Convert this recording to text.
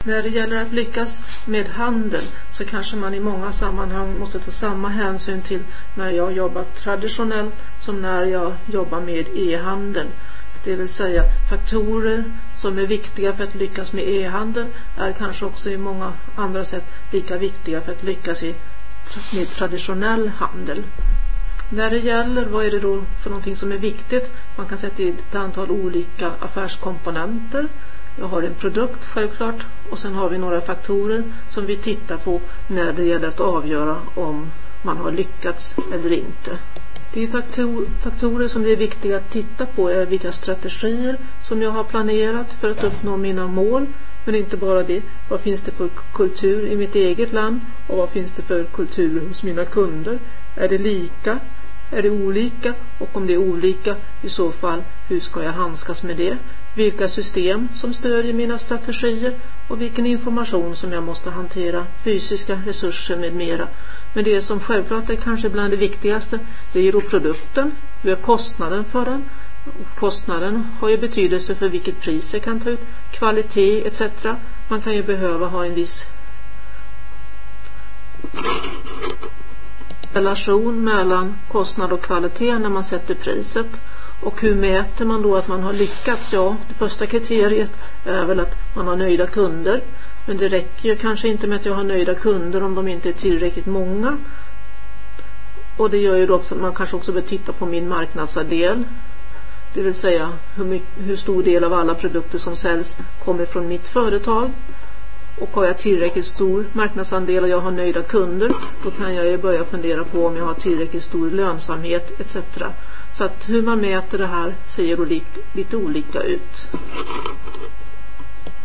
När det gäller att lyckas med handel så kanske man i många sammanhang måste ta samma hänsyn till när jag jobbar traditionellt som när jag jobbar med e-handel. Det vill säga faktorer som är viktiga för att lyckas med e-handel är kanske också i många andra sätt lika viktiga för att lyckas med traditionell handel. När det gäller vad är det då för någonting som är viktigt? Man kan sätta in ett antal olika affärskomponenter. Jag har en produkt självklart och sen har vi några faktorer som vi tittar på när det gäller att avgöra om man har lyckats eller inte. De faktorer som det är viktigt att titta på är vilka strategier som jag har planerat för att uppnå mina mål. Men inte bara det, vad finns det för kultur i mitt eget land och vad finns det för kultur hos mina kunder? Är det lika? Är det olika? Och om det är olika, i så fall, hur ska jag handskas med det? Vilka system som stödjer mina strategier och vilken information som jag måste hantera, fysiska resurser med mera. Men det som självklart är kanske bland det viktigaste, det är ju då produkten, hur är kostnaden för den? Kostnaden har ju betydelse för vilket pris jag kan ta ut, kvalitet etc. Man kan ju behöva ha en viss relation mellan kostnad och kvalitet när man sätter priset. Och hur mäter man då att man har lyckats? Ja, det första kriteriet är väl att man har nöjda kunder. Men det räcker ju kanske inte med att jag har nöjda kunder om de inte är tillräckligt många. Och det gör ju då också att man kanske också bör titta på min marknadsandel. Det vill säga hur stor del av alla produkter som säljs kommer från mitt företag. Och har jag tillräckligt stor marknadsandel och jag har nöjda kunder, då kan jag ju börja fundera på om jag har tillräckligt stor lönsamhet etc. Så att hur man mäter det här ser ju lite olika ut.